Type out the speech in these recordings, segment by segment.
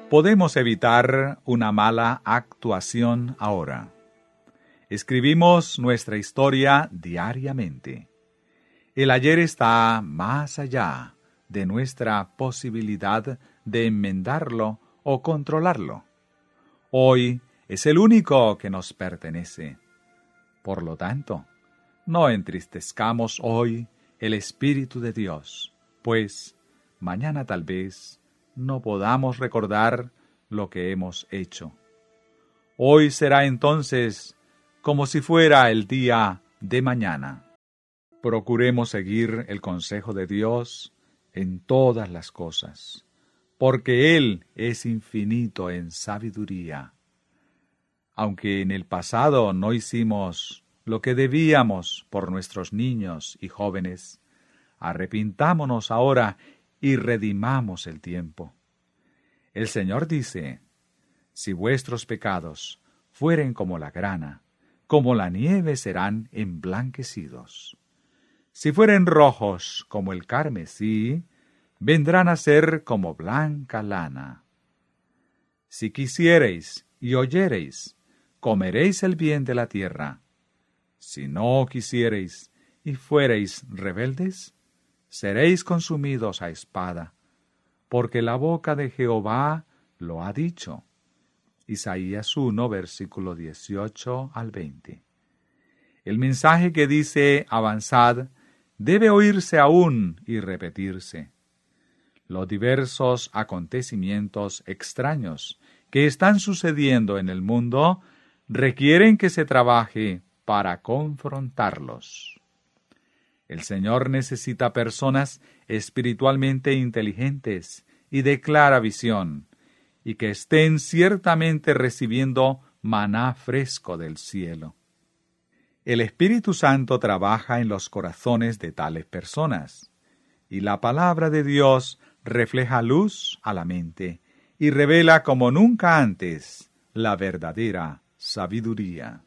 Podemos evitar una mala actuación ahora. Escribimos nuestra historia diariamente. El ayer está más allá de nuestra posibilidad de enmendarlo o controlarlo. Hoy es el único que nos pertenece. Por lo tanto, no entristezcamos hoy el Espíritu de Dios, pues mañana tal vez no podamos recordar lo que hemos hecho. Hoy será entonces como si fuera el día de mañana. Procuremos seguir el consejo de Dios en todas las cosas, porque Él es infinito en sabiduría. Aunque en el pasado no hicimos lo que debíamos por nuestros niños y jóvenes, arrepintámonos ahora y redimamos el tiempo. El Señor dice: si vuestros pecados fueren como la grana, como la nieve serán emblanquecidos. Si fueren rojos como el carmesí, vendrán a ser como blanca lana. Si quisiereis y oyereis, comeréis el bien de la tierra. Si no quisiereis y fuereis rebeldes, seréis consumidos a espada, porque la boca de Jehová lo ha dicho. Isaías 1, versículo 18 al 20. El mensaje que dice avanzad debe oírse aún y repetirse. Los diversos acontecimientos extraños que están sucediendo en el mundo requieren que se trabaje para confrontarlos. El Señor necesita personas espiritualmente inteligentes y de clara visión, y que estén ciertamente recibiendo maná fresco del cielo. El Espíritu Santo trabaja en los corazones de tales personas, y la palabra de Dios refleja luz a la mente y revela como nunca antes la verdadera sabiduría.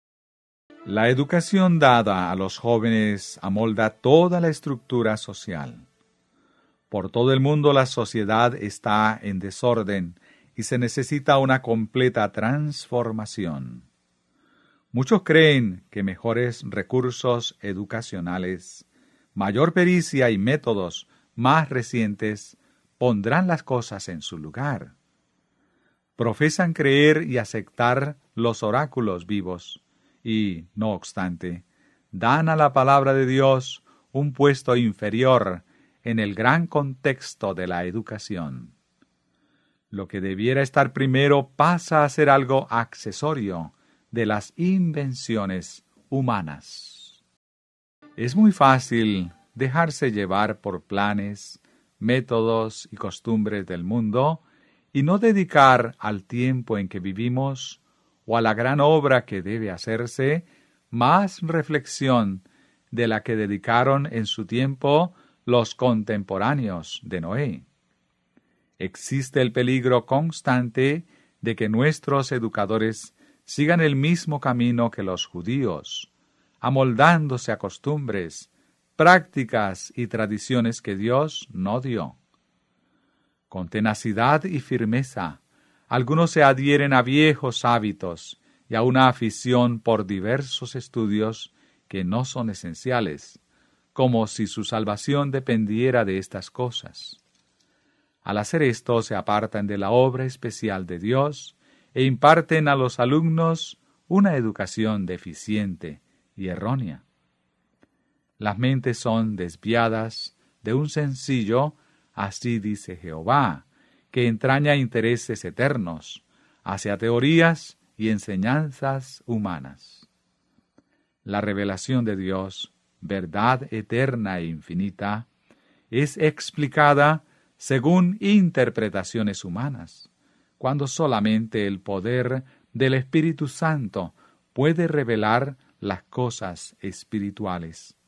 La educación dada a los jóvenes amolda toda la estructura social. Por todo el mundo la sociedad está en desorden y se necesita una completa transformación. Muchos creen que mejores recursos educacionales, mayor pericia y métodos más recientes pondrán las cosas en su lugar. Profesan creer y aceptar los oráculos vivos y, no obstante, dan a la palabra de Dios un puesto inferior en el gran contexto de la educación. Lo que debiera estar primero pasa a ser algo accesorio de las invenciones humanas. Es muy fácil dejarse llevar por planes, métodos y costumbres del mundo y no dedicar al tiempo en que vivimos o a la gran obra que debe hacerse más reflexión de la que dedicaron en su tiempo los contemporáneos de Noé. Existe el peligro constante de que nuestros educadores sigan el mismo camino que los judíos, amoldándose a costumbres, prácticas y tradiciones que Dios no dio. Con tenacidad y firmeza, algunos se adhieren a viejos hábitos y a una afición por diversos estudios que no son esenciales, como si su salvación dependiera de estas cosas. Al hacer esto, se apartan de la obra especial de Dios e imparten a los alumnos una educación deficiente y errónea. Las mentes son desviadas de un sencillo, así dice Jehová, que entraña intereses eternos, hacia teorías y enseñanzas humanas. La revelación de Dios, verdad eterna e infinita, es explicada según interpretaciones humanas, cuando solamente el poder del Espíritu Santo puede revelar las cosas espirituales.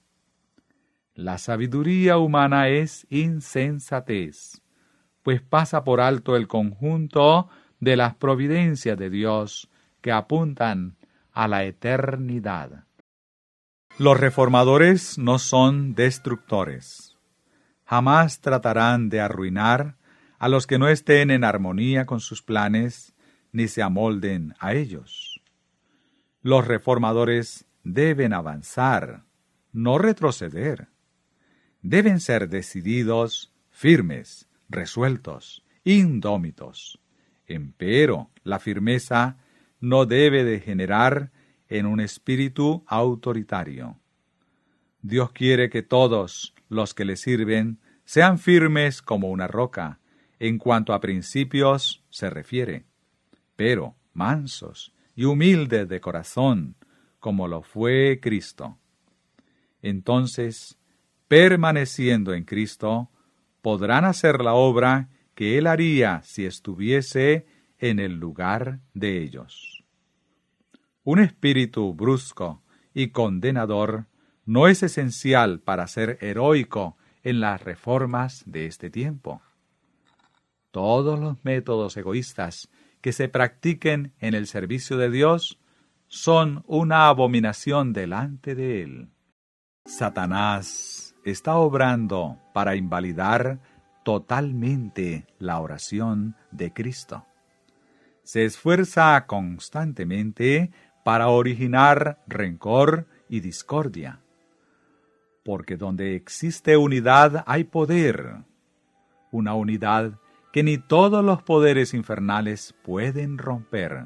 La sabiduría humana es insensatez, pues pasa por alto el conjunto de las providencias de Dios que apuntan a la eternidad. Los reformadores no son destructores. Jamás tratarán de arruinar a los que no estén en armonía con sus planes ni se amolden a ellos. Los reformadores deben avanzar, no retroceder. Deben ser decididos, firmes, resueltos, indómitos. Empero, la firmeza no debe degenerar en un espíritu autoritario. Dios quiere que todos los que le sirven sean firmes como una roca, en cuanto a principios se refiere, pero mansos y humildes de corazón, como lo fue Cristo. Entonces, permaneciendo en Cristo, podrán hacer la obra que Él haría si estuviese en el lugar de ellos. Un espíritu brusco y condenador no es esencial para ser heroico en las reformas de este tiempo. Todos los métodos egoístas que se practiquen en el servicio de Dios son una abominación delante de Él. Satanás está obrando para invalidar totalmente la oración de Cristo. Se esfuerza constantemente para originar rencor y discordia, porque donde existe unidad hay poder, una unidad que ni todos los poderes infernales pueden romper.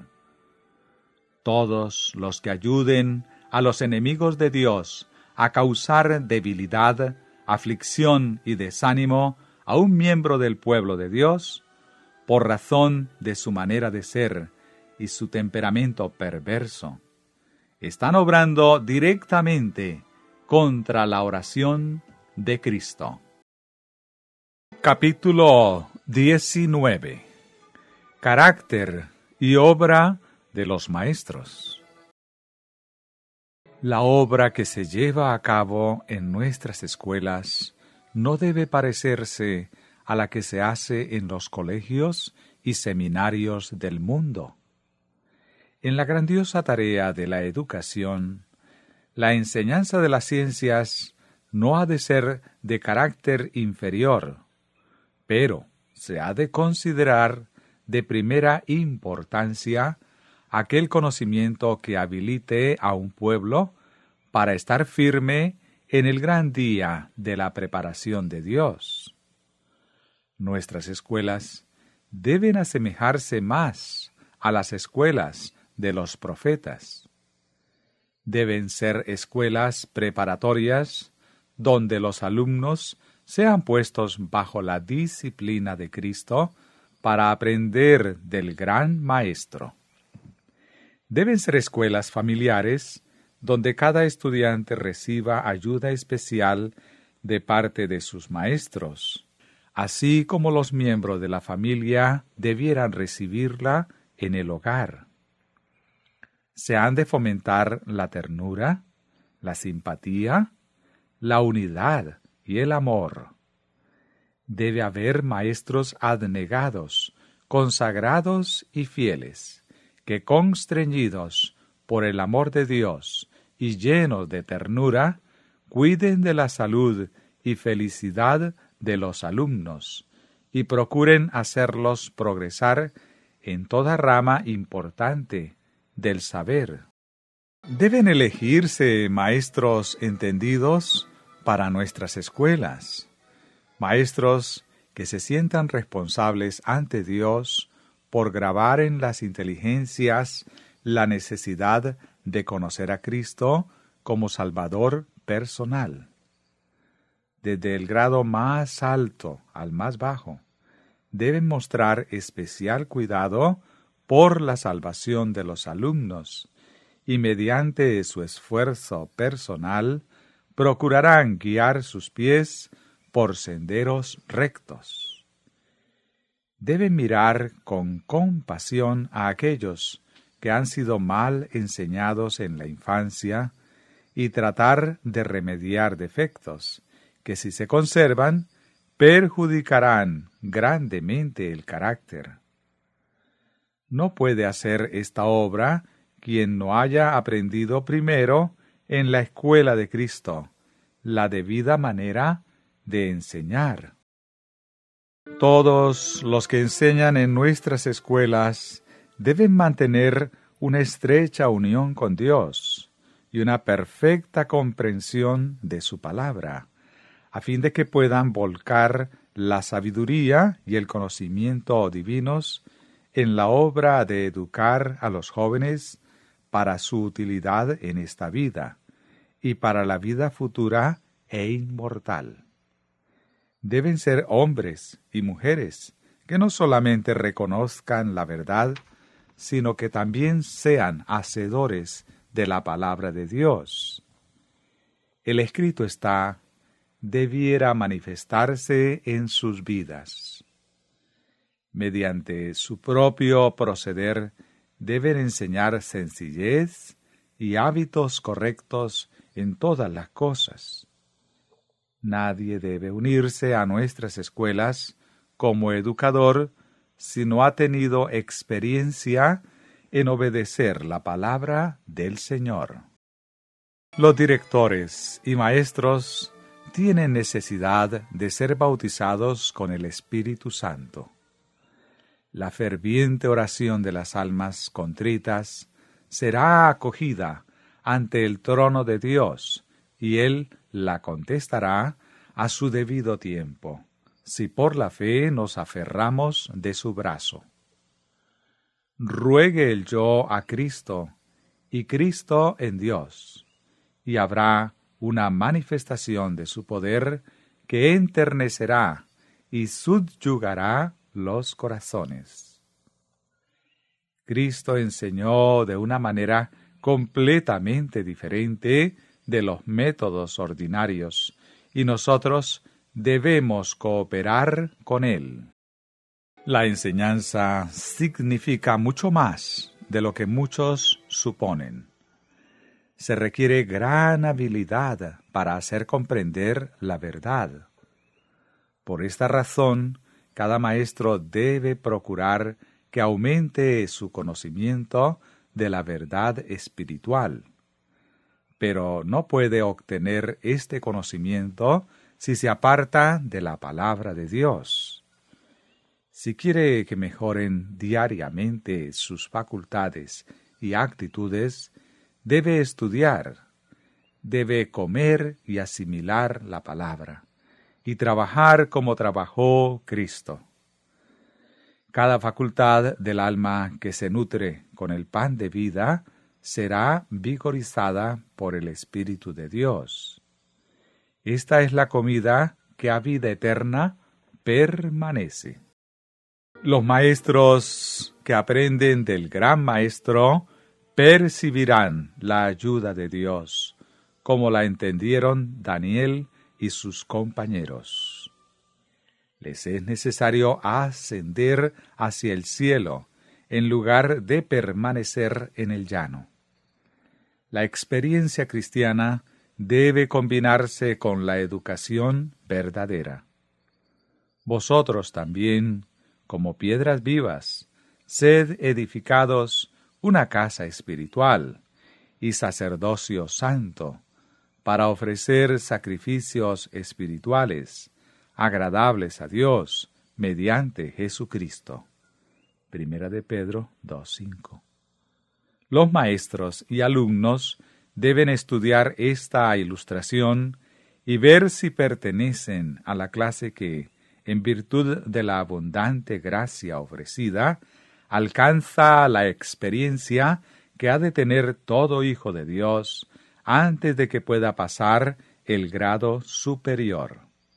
Todos los que ayuden a los enemigos de Dios a causar debilidad, aflicción y desánimo a un miembro del pueblo de Dios, por razón de su manera de ser y su temperamento perverso, están obrando directamente contra la oración de Cristo. Capítulo 19. Carácter y obra de los maestros. La obra que se lleva a cabo en nuestras escuelas no debe parecerse a la que se hace en los colegios y seminarios del mundo. En la grandiosa tarea de la educación, la enseñanza de las ciencias no ha de ser de carácter inferior, pero se ha de considerar de primera importancia aquel conocimiento que habilite a un pueblo para estar firme en el gran día de la preparación de Dios. Nuestras escuelas deben asemejarse más a las escuelas de los profetas. Deben ser escuelas preparatorias donde los alumnos sean puestos bajo la disciplina de Cristo para aprender del gran Maestro. Deben ser escuelas familiares donde cada estudiante reciba ayuda especial de parte de sus maestros, así como los miembros de la familia debieran recibirla en el hogar. Se han de fomentar la ternura, la simpatía, la unidad y el amor. Debe haber maestros abnegados, consagrados y fieles, que constreñidos por el amor de Dios y llenos de ternura, cuiden de la salud y felicidad de los alumnos y procuren hacerlos progresar en toda rama importante del saber. Deben elegirse maestros entendidos para nuestras escuelas, maestros que se sientan responsables ante Dios por grabar en las inteligencias la necesidad de conocer a Cristo como Salvador personal. Desde el grado más alto al más bajo, deben mostrar especial cuidado por la salvación de los alumnos y mediante su esfuerzo personal procurarán guiar sus pies por senderos rectos. Deben mirar con compasión a aquellos que han sido mal enseñados en la infancia y tratar de remediar defectos que, si se conservan, perjudicarán grandemente el carácter. No puede hacer esta obra quien no haya aprendido primero en la escuela de Cristo la debida manera de enseñar. Todos los que enseñan en nuestras escuelas deben mantener una estrecha unión con Dios y una perfecta comprensión de su palabra, a fin de que puedan volcar la sabiduría y el conocimiento divinos en la obra de educar a los jóvenes para su utilidad en esta vida y para la vida futura e inmortal. Deben ser hombres y mujeres que no solamente reconozcan la verdad, sino que también sean hacedores de la palabra de Dios. El escrito está: debiera manifestarse en sus vidas. Mediante su propio proceder deben enseñar sencillez y hábitos correctos en todas las cosas. Nadie debe unirse a nuestras escuelas como educador si no ha tenido experiencia en obedecer la palabra del Señor. Los directores y maestros tienen necesidad de ser bautizados con el Espíritu Santo. La ferviente oración de las almas contritas será acogida ante el trono de Dios, y Él la contestará a su debido tiempo, si por la fe nos aferramos de su brazo. Ruegue el yo a Cristo, y Cristo en Dios, y habrá una manifestación de su poder que enternecerá y subyugará los corazones. Cristo enseñó de una manera completamente diferente de los métodos ordinarios, y nosotros debemos cooperar con Él. La enseñanza significa mucho más de lo que muchos suponen. Se requiere gran habilidad para hacer comprender la verdad. Por esta razón, cada maestro debe procurar que aumente su conocimiento de la verdad espiritual. Pero no puede obtener este conocimiento si se aparta de la palabra de Dios. Si quiere que mejoren diariamente sus facultades y actitudes, debe estudiar, debe comer y asimilar la palabra, y trabajar como trabajó Cristo. Cada facultad del alma que se nutre con el pan de vida será vigorizada por el Espíritu de Dios. Esta es la comida que a vida eterna permanece. Los maestros que aprenden del gran Maestro percibirán la ayuda de Dios, como la entendieron Daniel y sus compañeros. Les es necesario ascender hacia el cielo, en lugar de permanecer en el llano. La experiencia cristiana debe combinarse con la educación verdadera. Vosotros también, como piedras vivas, sed edificados una casa espiritual y sacerdocio santo, para ofrecer sacrificios espirituales, agradables a Dios, mediante Jesucristo. Primera de Pedro 2:5. Los maestros y alumnos deben estudiar esta ilustración y ver si pertenecen a la clase que, en virtud de la abundante gracia ofrecida, alcanza la experiencia que ha de tener todo hijo de Dios antes de que pueda pasar el grado superior.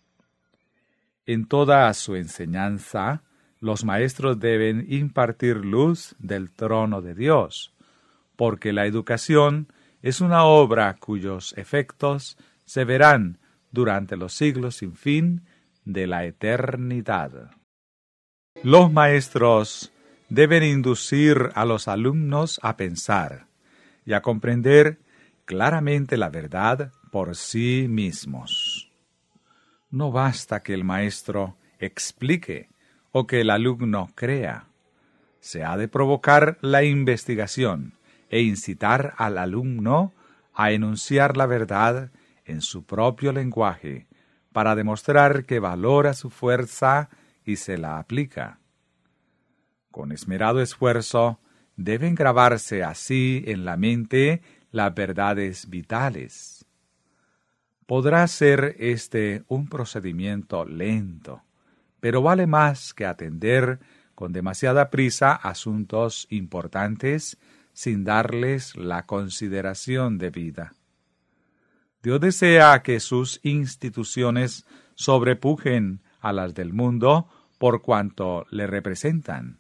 En toda su enseñanza, los maestros deben impartir luz del trono de Dios, porque la educación es una obra cuyos efectos se verán durante los siglos sin fin de la eternidad. Los maestros deben inducir a los alumnos a pensar y a comprender claramente la verdad por sí mismos. No basta que el maestro explique o que el alumno crea. Se ha de provocar la investigación e incitar al alumno a enunciar la verdad en su propio lenguaje, para demostrar que valora su fuerza, y se la aplica. Con esmerado esfuerzo deben grabarse así en la mente las verdades vitales. Podrá ser este un procedimiento lento, pero vale más que atender con demasiada prisa asuntos importantes sin darles la consideración debida. Dios desea que sus instituciones sobrepujen a las del mundo por cuanto le representan.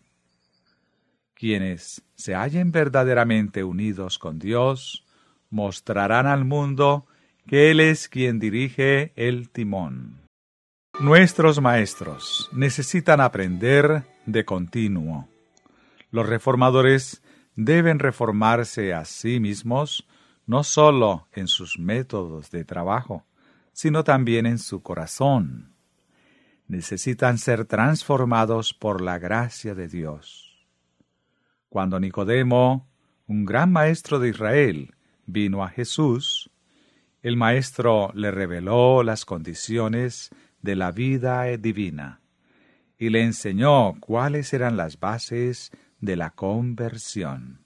Quienes se hallen verdaderamente unidos con Dios mostrarán al mundo que Él es quien dirige el timón. Nuestros maestros necesitan aprender de continuo. Los reformadores deben reformarse a sí mismos, no solo en sus métodos de trabajo, sino también en su corazón. Necesitan ser transformados por la gracia de Dios. Cuando Nicodemo, un gran maestro de Israel, vino a Jesús, el maestro le reveló las condiciones de la vida divina y le enseñó cuáles eran las bases de la conversión.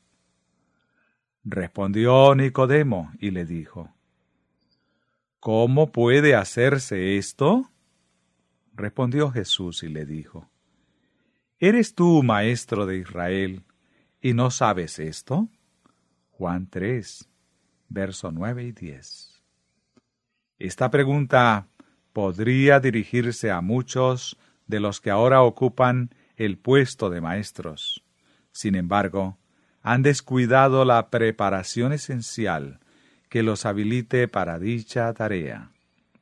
Respondió Nicodemo y le dijo: ¿Cómo puede hacerse esto? Respondió Jesús y le dijo: ¿Eres tú maestro de Israel y no sabes esto? Juan 3, verso 9 y 10. Esta pregunta podría dirigirse a muchos de los que ahora ocupan el puesto de maestros. Sin embargo, han descuidado la preparación esencial que los habilite para dicha tarea.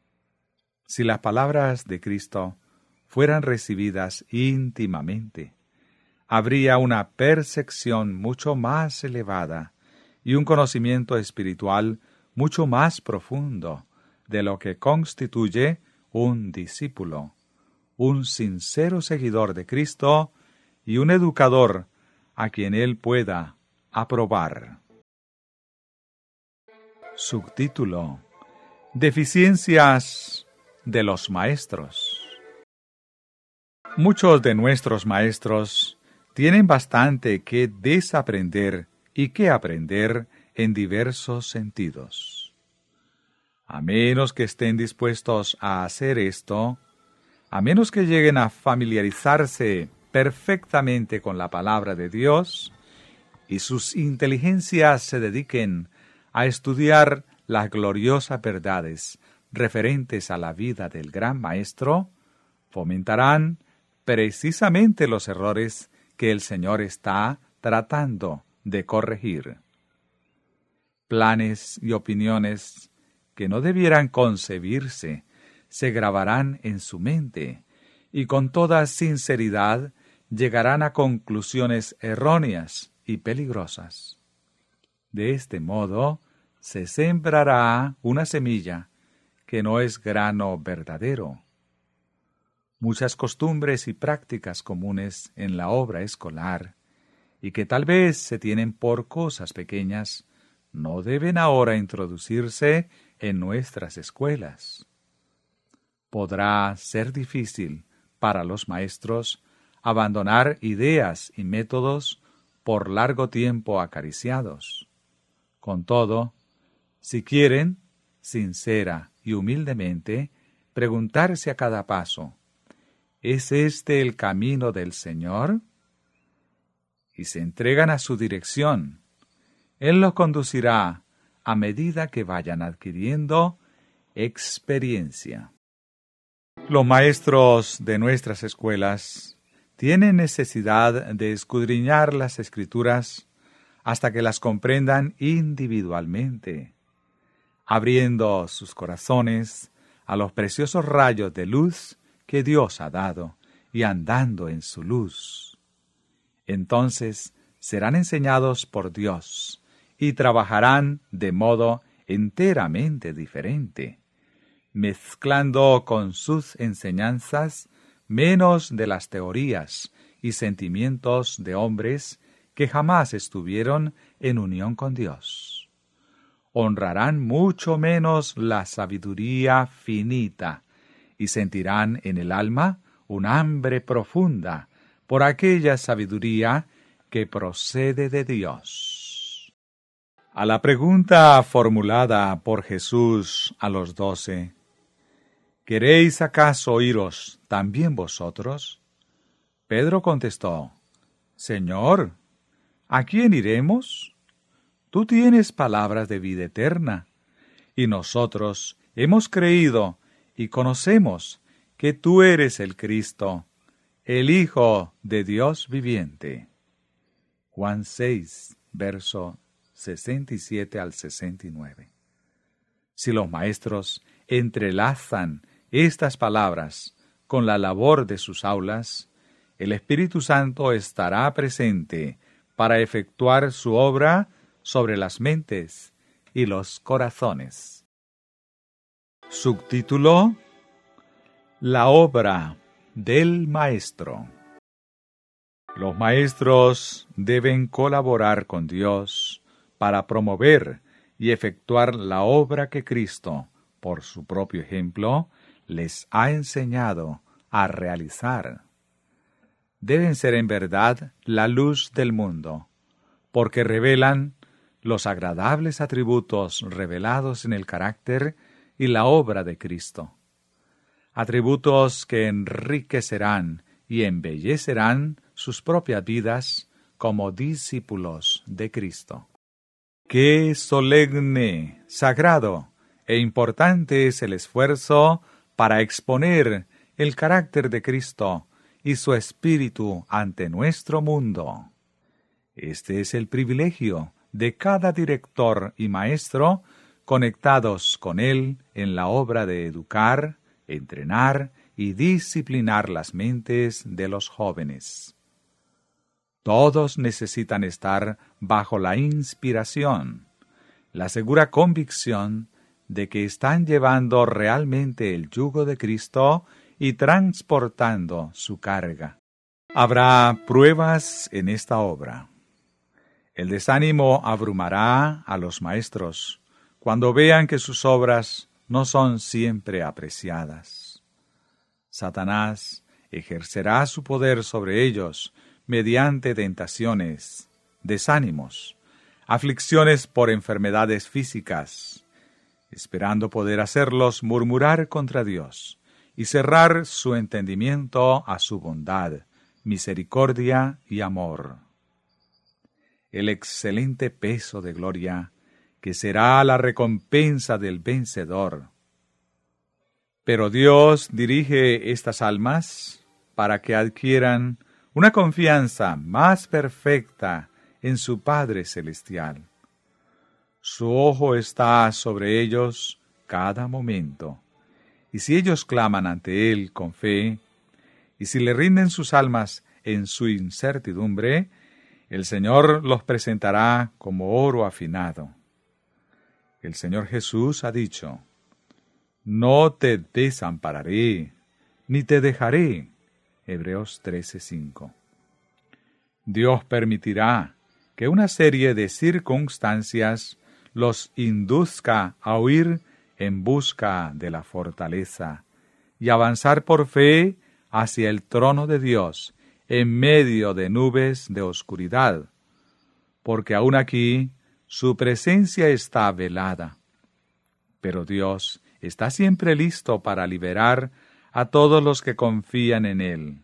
Si las palabras de Cristo fueran recibidas íntimamente, habría una percepción mucho más elevada y un conocimiento espiritual mucho más profundo de lo que constituye un discípulo, un sincero seguidor de Cristo y un educador a quien Él pueda aprobar. Subtítulo: Deficiencias de los maestros. Muchos de nuestros maestros tienen bastante que desaprender y que aprender en diversos sentidos. A menos que estén dispuestos a hacer esto, a menos que lleguen a familiarizarse perfectamente con la palabra de Dios y sus inteligencias se dediquen a estudiar las gloriosas verdades referentes a la vida del gran maestro, fomentarán precisamente los errores que el Señor está tratando de corregir. Planes y opiniones que no debieran concebirse se grabarán en su mente y con toda sinceridad llegarán a conclusiones erróneas y peligrosas. De este modo se sembrará una semilla que no es grano verdadero. Muchas costumbres y prácticas comunes en la obra escolar, y que tal vez se tienen por cosas pequeñas, no deben ahora introducirse en nuestras escuelas. Podrá ser difícil para los maestros abandonar ideas y métodos por largo tiempo acariciados. Con todo, si quieren, sincera y humildemente, preguntarse a cada paso: ¿es este el camino del Señor? Y se entregan a su dirección, Él los conducirá a medida que vayan adquiriendo experiencia. Los maestros de nuestras escuelas tienen necesidad de escudriñar las Escrituras hasta que las comprendan individualmente, abriendo sus corazones a los preciosos rayos de luz que Dios ha dado y andando en su luz. Entonces serán enseñados por Dios y trabajarán de modo enteramente diferente, mezclando con sus enseñanzas menos de las teorías y sentimientos de hombres que jamás estuvieron en unión con Dios. Honrarán mucho menos la sabiduría finita y sentirán en el alma un hambre profunda por aquella sabiduría que procede de Dios. A la pregunta formulada por Jesús a los 12, ¿queréis acaso iros también vosotros? Pedro contestó, Señor, ¿a quién iremos? Tú tienes palabras de vida eterna, y nosotros hemos creído y conocemos que tú eres el Cristo, el Hijo de Dios viviente. Juan 6, verso 67 al 69. Si los maestros entrelazan estas palabras con la labor de sus aulas, el Espíritu Santo estará presente para efectuar su obra sobre las mentes y los corazones. Subtítulo: La obra del Maestro. Los maestros deben colaborar con Dios para promover y efectuar la obra que Cristo, por su propio ejemplo, les ha enseñado a realizar. Deben ser en verdad la luz del mundo, porque revelan los agradables atributos revelados en el carácter y la obra de Cristo. Atributos que enriquecerán y embellecerán sus propias vidas como discípulos de Cristo. Qué solemne, sagrado e importante es el esfuerzo para exponer el carácter de Cristo y su espíritu ante nuestro mundo. Este es el privilegio de cada director y maestro conectados con él en la obra de educar, entrenar y disciplinar las mentes de los jóvenes. Todos necesitan estar bajo la inspiración, la segura convicción de que están llevando realmente el yugo de Cristo y transportando su carga. Habrá pruebas en esta obra. El desánimo abrumará a los maestros cuando vean que sus obras no son siempre apreciadas. Satanás ejercerá su poder sobre ellos mediante tentaciones, desánimos, aflicciones por enfermedades físicas, esperando poder hacerlos murmurar contra Dios y cerrar su entendimiento a su bondad, misericordia y amor. El excelente peso de gloria que será la recompensa del vencedor. Pero Dios dirige estas almas para que adquieran una confianza más perfecta en su Padre Celestial. Su ojo está sobre ellos cada momento, y si ellos claman ante Él con fe, y si le rinden sus almas en su incertidumbre, el Señor los presentará como oro afinado. El Señor Jesús ha dicho, «No te desampararé, ni te dejaré». Hebreos 13:5. Dios permitirá que una serie de circunstancias los induzca a huir en busca de la fortaleza y avanzar por fe hacia el trono de Dios en medio de nubes de oscuridad, porque aún aquí su presencia está velada. Pero Dios está siempre listo para liberar a todos los que confían en Él.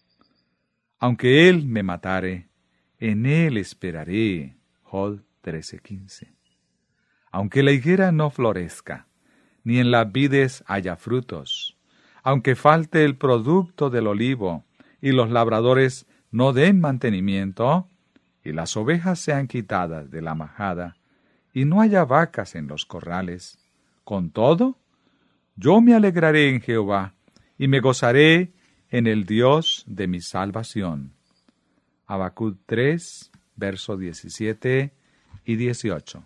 Aunque Él me matare, en Él esperaré. Job 13:15. Aunque la higuera no florezca, ni en las vides haya frutos, aunque falte el producto del olivo, y los labradores no den mantenimiento, y las ovejas sean quitadas de la majada, y no haya vacas en los corrales, con todo, yo me alegraré en Jehová, y me gozaré en el Dios de mi salvación. Habacuc 3, versos 17 y 18.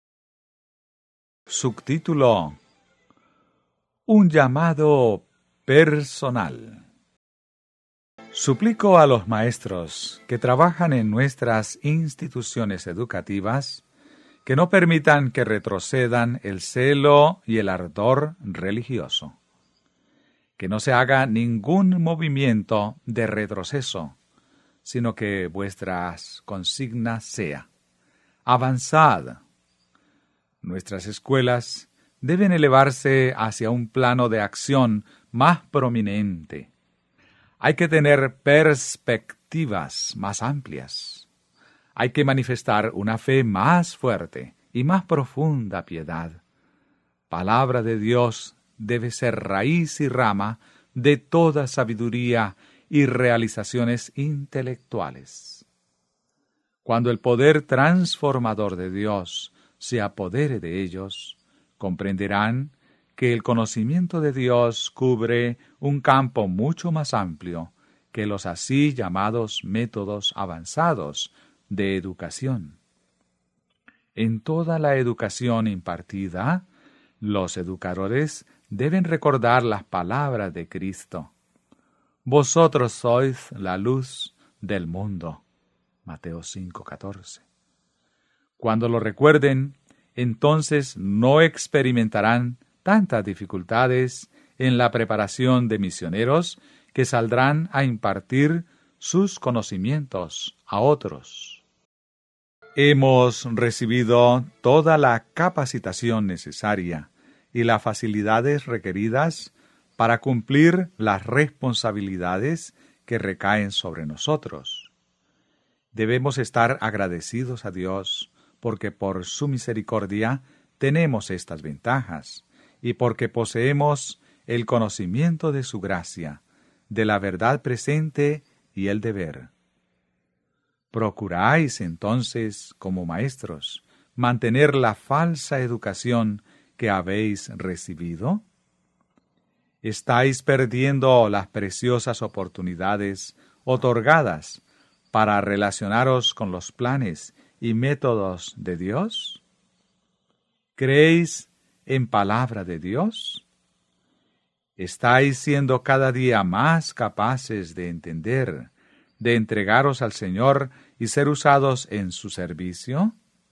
Subtítulo: Un llamado personal. Suplico a los maestros que trabajan en nuestras instituciones educativas que no permitan que retrocedan el celo y el ardor religioso. que no se haga ningún movimiento de retroceso, sino que vuestras consignas sea: avanzad. Nuestras escuelas deben elevarse hacia un plano de acción más prominente. Hay que tener perspectivas más amplias. Hay que manifestar una fe más fuerte y más profunda piedad. Palabra de Dios debe ser raíz y rama de toda sabiduría y realizaciones intelectuales. Cuando el poder transformador de Dios se apodere de ellos, comprenderán que el conocimiento de Dios cubre un campo mucho más amplio que los así llamados métodos avanzados de educación. En toda la educación impartida, los educadores deben recordar las palabras de Cristo: vosotros sois la luz del mundo. Mateo 5:14. Cuando lo recuerden, entonces no experimentarán tantas dificultades en la preparación de misioneros que saldrán a impartir sus conocimientos a otros. Hemos recibido toda la capacitación necesaria y las facilidades requeridas para cumplir las responsabilidades que recaen sobre nosotros. Debemos estar agradecidos a Dios porque por su misericordia tenemos estas ventajas y porque poseemos el conocimiento de su gracia, de la verdad presente y el deber. ¿Procuráis entonces, como maestros, mantener la falsa educación que habéis recibido? ¿Estáis perdiendo las preciosas oportunidades otorgadas para relacionaros con los planes y métodos de Dios? ¿Creéis en palabra de Dios? ¿Estáis siendo cada día más capaces de entender, de entregaros al Señor y ser usados en su servicio?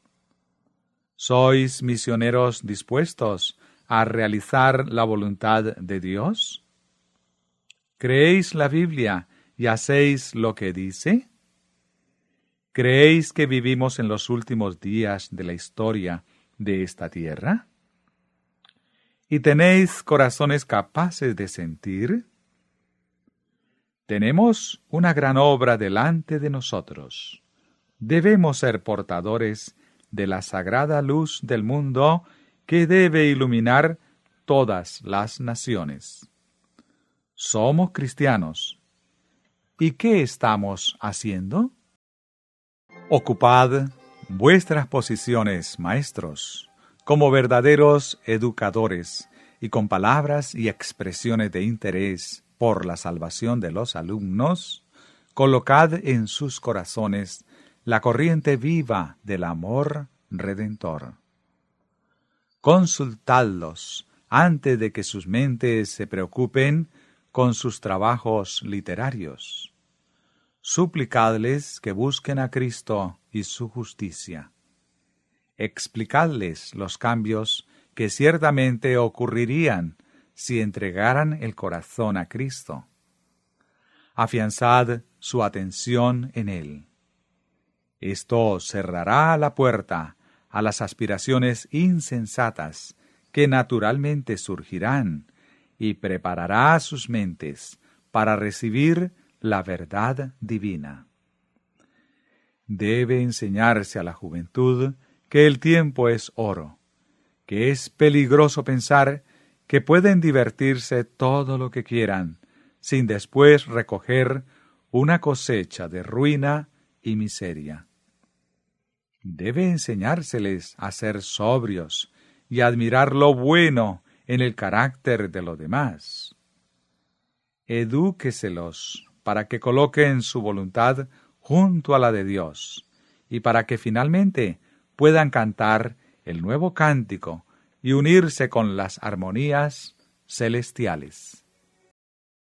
¿Sois misioneros dispuestos a realizar la voluntad de Dios? ¿Creéis la Biblia y hacéis lo que dice? ¿Creéis que vivimos en los últimos días de la historia de esta tierra? ¿Y tenéis corazones capaces de sentir? Tenemos una gran obra delante de nosotros. Debemos ser portadores de la sagrada luz del mundo que debe iluminar todas las naciones. Somos cristianos. ¿Y qué estamos haciendo? Ocupad vuestras posiciones, maestros, como verdaderos educadores, y con palabras y expresiones de interés por la salvación de los alumnos, colocad en sus corazones la corriente viva del amor redentor. Consultadlos antes de que sus mentes se preocupen con sus trabajos literarios. Suplicadles que busquen a Cristo y su justicia. Explicadles los cambios que ciertamente ocurrirían si entregaran el corazón a Cristo. Afianzad su atención en Él. Esto cerrará la puerta a las aspiraciones insensatas que naturalmente surgirán y preparará sus mentes para recibir la verdad divina. Debe enseñarse a la juventud que el tiempo es oro, que es peligroso pensar que pueden divertirse todo lo que quieran, sin después recoger una cosecha de ruina y miseria. Debe enseñárseles a ser sobrios y a admirar lo bueno en el carácter de los demás. Edúqueselos para que coloquen su voluntad junto a la de Dios y para que finalmente puedan cantar el nuevo cántico y unirse con las armonías celestiales.